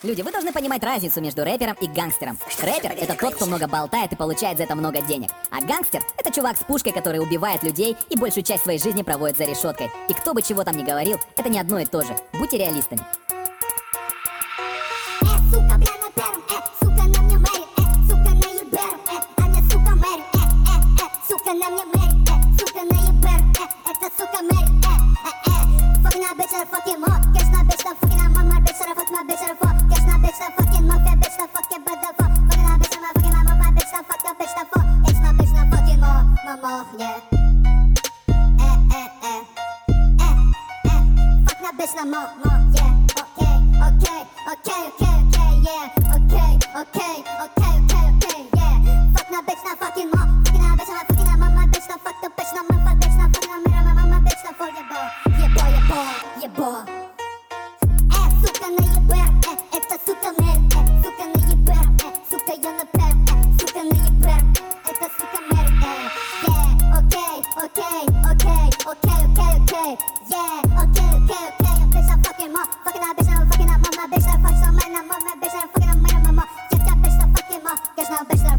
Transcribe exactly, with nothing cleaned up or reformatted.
Люди, вы должны понимать разницу между рэпером и гангстером. Рэпер — это тот, кто много болтает и получает за это много денег. А гангстер — это чувак с пушкой, который убивает людей и большую часть своей жизни проводит за решеткой. И кто бы чего там ни говорил, это не одно и то же. Будьте реалистами. Bitch,